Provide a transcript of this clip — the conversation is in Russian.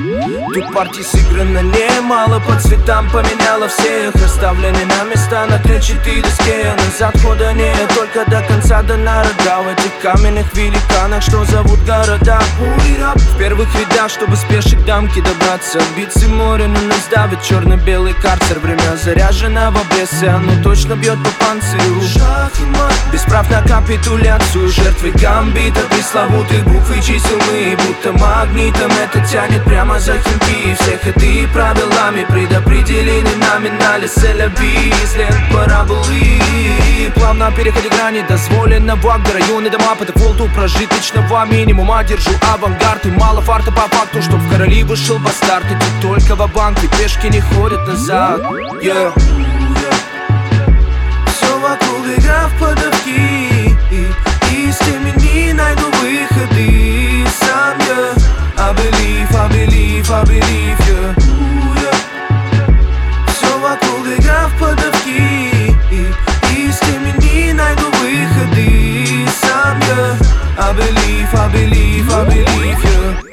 Тут партий сыграно немало, по цветам поменяла всех. Оставлены на места на клетчатой доске. Назад хода нет, только до конца до народа. В этих каменных великанах, что зовут города. В первых рядах, чтобы с пешек дамки добраться. Биться море, но нас давит черно-белый карцер. Время заряжено в обрез, и оно точно бьет по панцирю. Без прав на капитуляцию, жертвы гамбита, пресловутых букв и чисел мы. Будто магнитом это тянет прямо за химки. Всех это и правилами предопределены нами. На леселяби из лент параболы. Плавно переходя грани дозволенного, где районы дома по дефолту прожиточного минимума. Держу авангард и мало фарта по факту, чтоб в короли вышел бастард. И тут только ва-банк, и пешки не ходят назад. Все вокруг игра в подавки, и с теми не найду выходы сам я. I believe, I believe, I believe, yeah. Все вокруг игра в подавки, и с теми не найду выходы сам я. I believe, I believe, I believe, yeah.